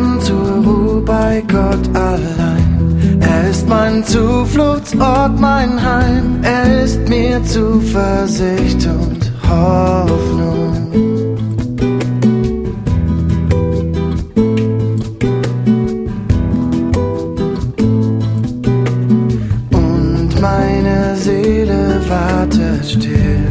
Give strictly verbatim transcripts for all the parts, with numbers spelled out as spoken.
komme zur Ruhe bei Gott allein. Er ist mein Zufluchtsort, mein Heim. Er ist mir Zuversicht und Hoffnung. Und meine Seele wartet still,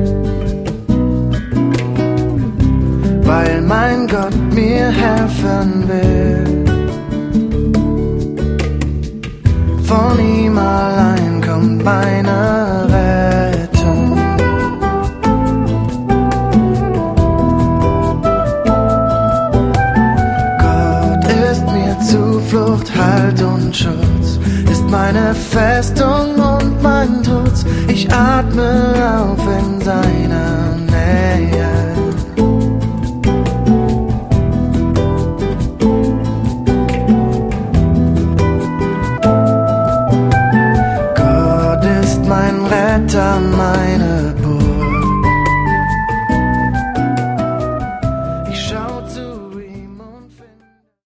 weil mein Gott mir helfen will. Von ihm allein kommt meine Rettung. Gott ist mir Zuflucht, Halt und Schutz, ist meine Festung und mein Trutz. Ich atme auf in seiner Nähe. Mein Retter, meine